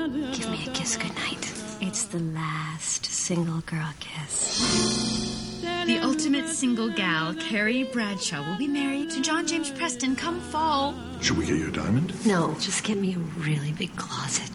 Give me a kiss goodnight. It's the last single girl kiss. The ultimate single gal, Carrie Bradshaw, will be married to John James Preston come fall. Should we get you a diamond? No, just get me a really big closet.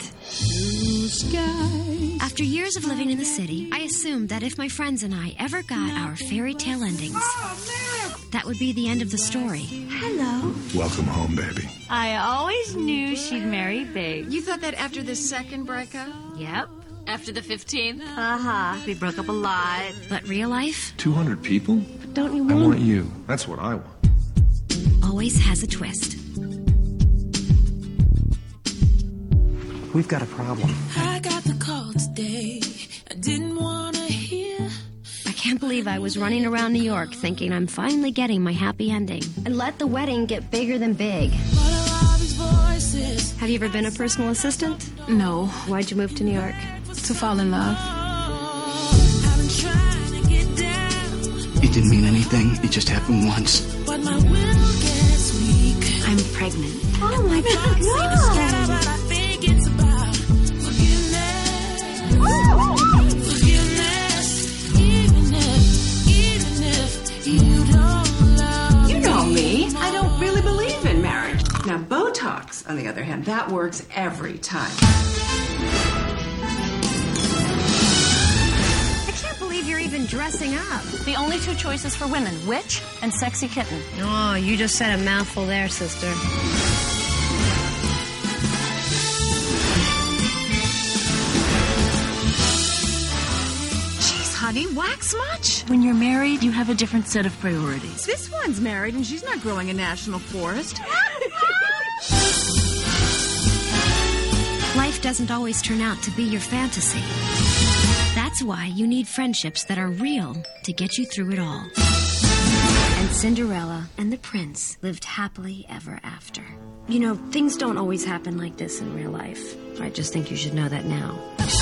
After years of living in the city, I assumed that if my friends and I ever got our fairy tale endings, that would be the end of the story. Hello. Welcome home, baby. I always knew she'd marry big. You thought that after the second breakup? Yep. After the 15th? We broke up a lot. But real life 200 people? Don't you I want? want you. That's what I want. always has a twist. We've got a problem. I got the call today. I didn't want to hear. I can't believe I was running around New York thinking I'm finally getting my happy ending. And let the wedding get bigger than big. But a lot of these voices. Have you ever been a personal assistant? No. Why'd you move to New York? To fall in love. I've been trying to get down. It didn't mean anything. It just happened once. But my will gets weak. I'm pregnant. Oh my But I think it's about forgiveness. Forgiveness. Even if you don't love You know me. me. I don't really believe in marriage. Now, Botox, on the other hand, that works every time. I can't believe you're even dressing up. The only two choices for women, witch and sexy kitten. Oh, you just said a mouthful there, sister. Jeez, honey, wax much? When you're married, you have a different set of priorities. This one's married and she's not growing a national forest. Life doesn't always turn out to be your fantasy. That's why you need friendships that are real to get you through it all. And Cinderella and the prince lived happily ever after. You know, things don't always happen like this in real life. I just think you should know that now.